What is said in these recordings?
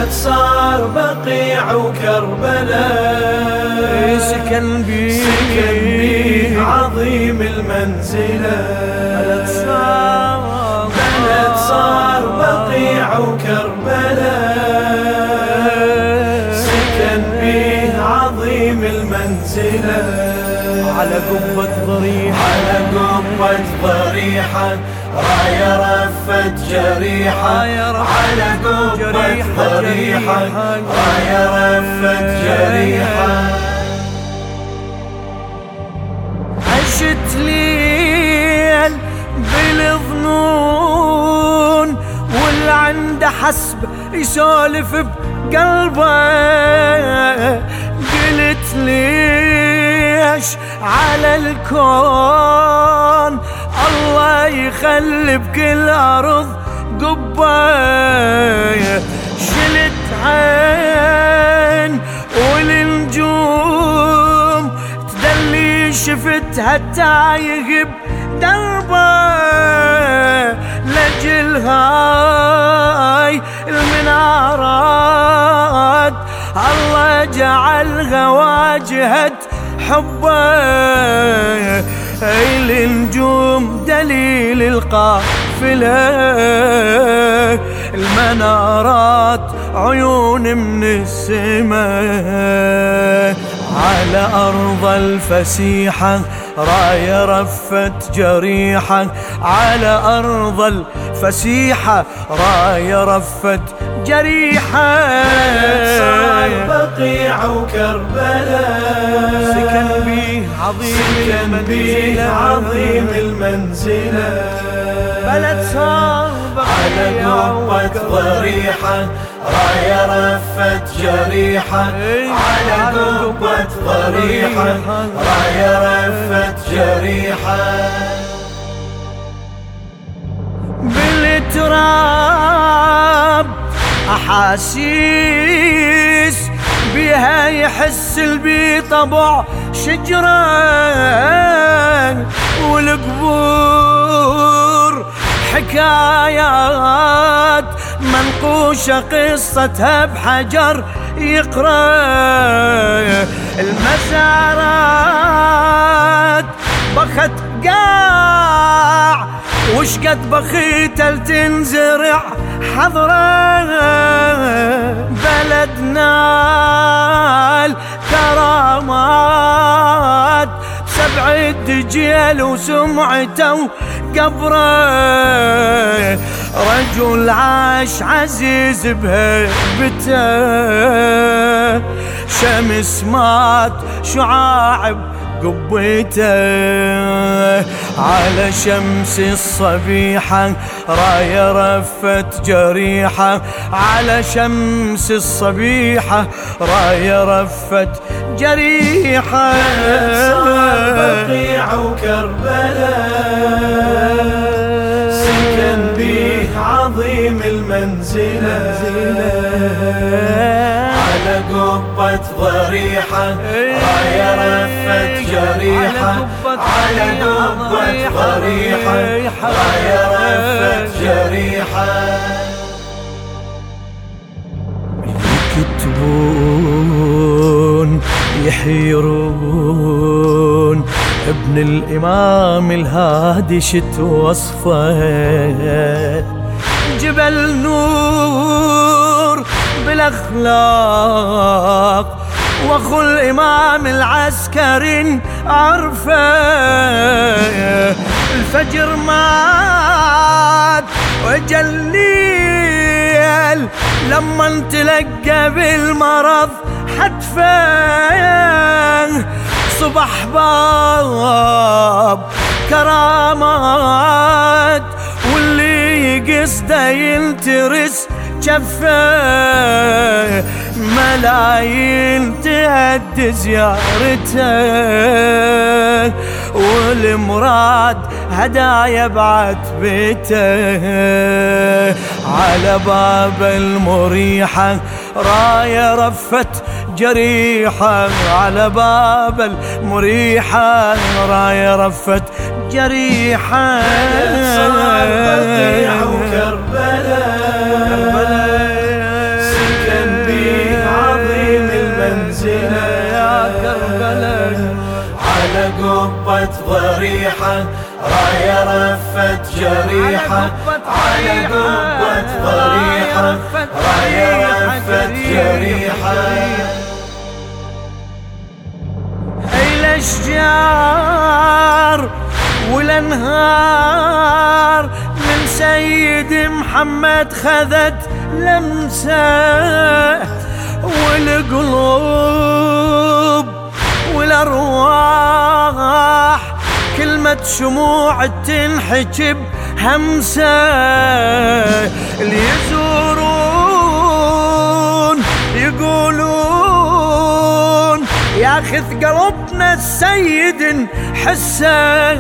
بلد صار بقيع وكربلاء، سكن بيه عظيم المنزلة. بلد صار بقيع وكربلاء، سكن بيه عظيم المنزلة. على قبة ضريحة، على قبة ضريحة راية رفت جريحة، على قبة ضريحة راية رفت جريحة. عشت ليل بالظنون واللي عنده حسب يسولف بقلبه، قلت ليش على الكون الله يخلي بكل أرض قبة. شلت عين والنجوم تدلي شفتها تايه بدربه، لجل هاي المنارات الله جعلها واجهة حبه. النجوم دليل القافلة، المنارات عيون من السماء. على أرض الفسيحة راية رفت جريحة، على أرض الفسيحة راية رفت جريحة. صار بقيع وكربلاء، سكن بيه عظيم المنزلة. بلد صار على قبة ضريحة راية رفت جريحة، على قبة ضريحة راية رفت جريحة. بالتراب أحاسيس بها يحس البي طبع شجرة، والقبور حكايات منقوشة قصتها بحجر يقرأ. المزارات بخت قاع وشقد بخيتل تنزرع حضرة، بلدنا الكرامات سبع الدجيل وسمعته قبره. رجل عاش عزيز بهيبته، شمس مات شعاع قبيته. على شمس الصبيحة راية رفت جريحة، على شمس الصبيحة راية رفت جريحة. بقيع وكربلاء، سكن بيه عظيم المنزلة. على قبة ضريحة راية رفت جريحة، على قبة ضريحة راية رفت جريحة. يكتبون يحيرون ابن الإمام الهادي شت وصفه، جبل نور بالأخلاق واخو الإمام العسكري عرفه. الفجر مات وجا الليل لما تلقى بالمرض حتفه، صبح باب كرامات واللي قصده ينترس جفه، ملايين تهد زيارته والمراد هدايا بعتبته. على باب المريحة راية رفت جريحة، على باب المريحة راية رفت جريحة. صار بقيع وكربلاء، سكن ضريحة راية رفت جريحة على قبة ضريحة راية رفت جريحة. الأشجار والأنهار من سيد محمد خذت لمسة، والقلوب والأرواح كلمة شموع تنحجب همسة. اللي يزورون يقولون ياخذ قلبنا السيد حسه،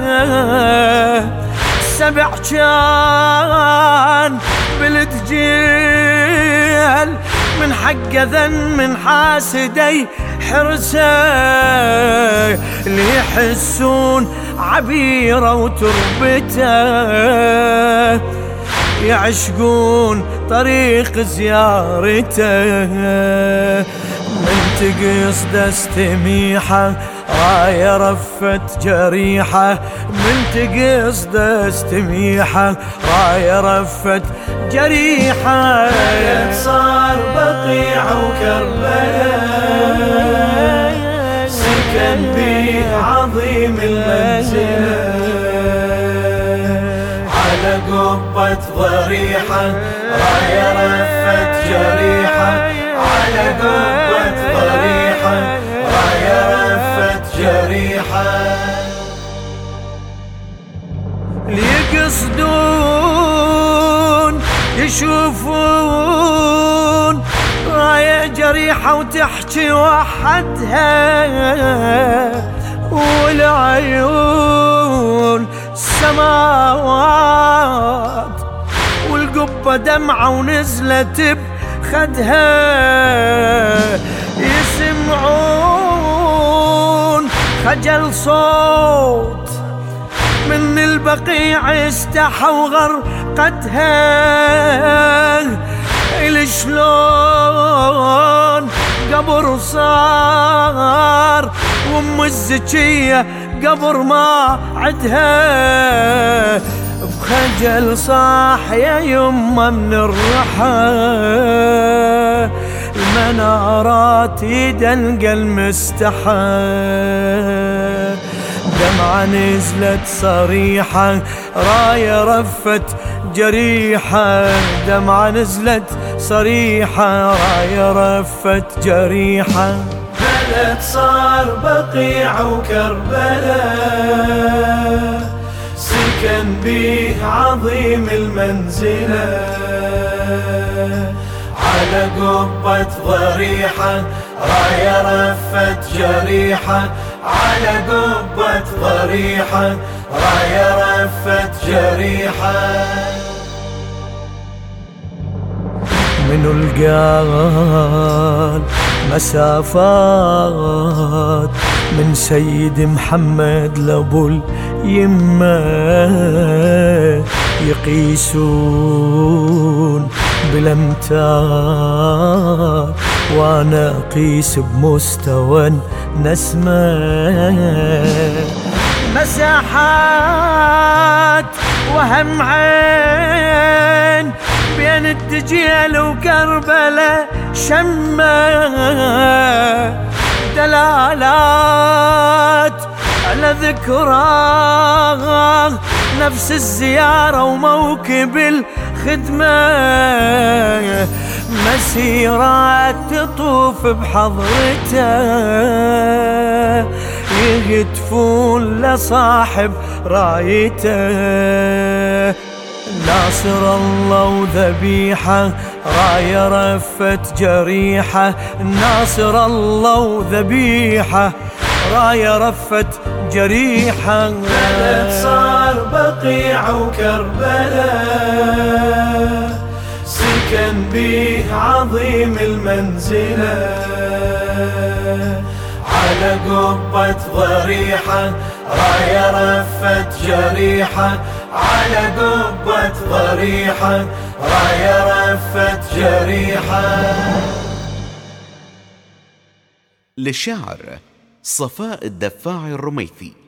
7 كان بالتجيل من حق ذن من حاسدي حرسه. اللي يحسون عبيره وتربته يعشقون طريق زيارته. من تقصد استميحه راية رفت جريحة، من تقصد استميحة راية رفت جريحة. صار بقيع وكربلاء سكن به عظيم المنزلة على قبة ضريحة راية رفت جريحة على قبة ضريحة راية رفت جريحة. ليقصدون يشوفون راية جريحة وتحكي وحدها، والعيون السماوات والقبة دمعة ونزلت بخدها. يسمعون خجل صوت من البقيع استحوا غرقتها. شلون قبر صار وام الزكية قبر ما عدها. بخجل صاح يا يمه من الرحى، المنارات يدنق المستحى. دمعة نزلت صريحة راية رفت جريحة، دمعة نزلت صريحة راية رفت جريحة. بلد صار بقيع وكربلاء سكن به عظيم المنزلة على قبة ضريحة راية رفت جريحة على قبة ضريحة راية رفت جريحة. منو القال مسافات من سيد محمد لابو اليمة، يقيسون بالامتار وانا اقيس بمستوى النسمة. مساحات وهم عين بين الدجيل وكربلاء شمة، دلالات على ذكرى نفس الزيارة وموكب الخدمة. مسيرات تطوف بحضرته يهتفون لصاحب رايته. ناصر الله وذبيحة راية رفت جريحة، ناصر الله وذبيحة راية رفت جريحة. بلد صار بقيع وكربلاء سكن به عظيم المنزلة على قبة ضريحة راية رفت جريحة على قبة ضريحة راية رفت جريحة. للشاعر صفاء الدفاع الرميثي.